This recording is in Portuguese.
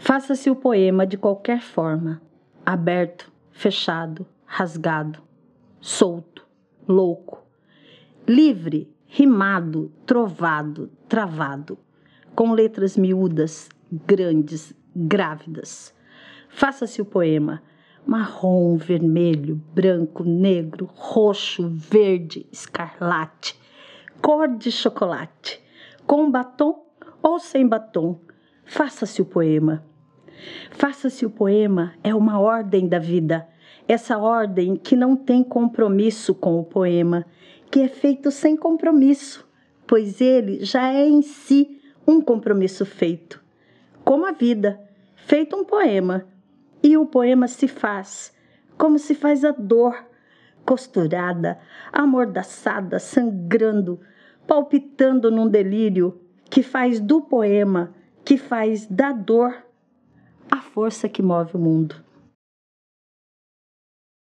Faça-se o poema de qualquer forma, aberto, fechado, rasgado, solto, louco, livre, rimado, trovado, travado, com letras miúdas, grandes, grávidas. Faça-se o poema marrom, vermelho, branco, negro, roxo, verde, escarlate, cor de chocolate, com batom ou sem batom. Faça-se o poema. Faça-se o poema é uma ordem da vida, essa ordem que não tem compromisso com o poema, que é feito sem compromisso, pois ele já é em si um compromisso feito, como a vida, feito um poema, e o poema se faz, como se faz a dor, costurada, amordaçada, sangrando, palpitando num delírio, que faz do poema, que faz da dor, a força que move o mundo.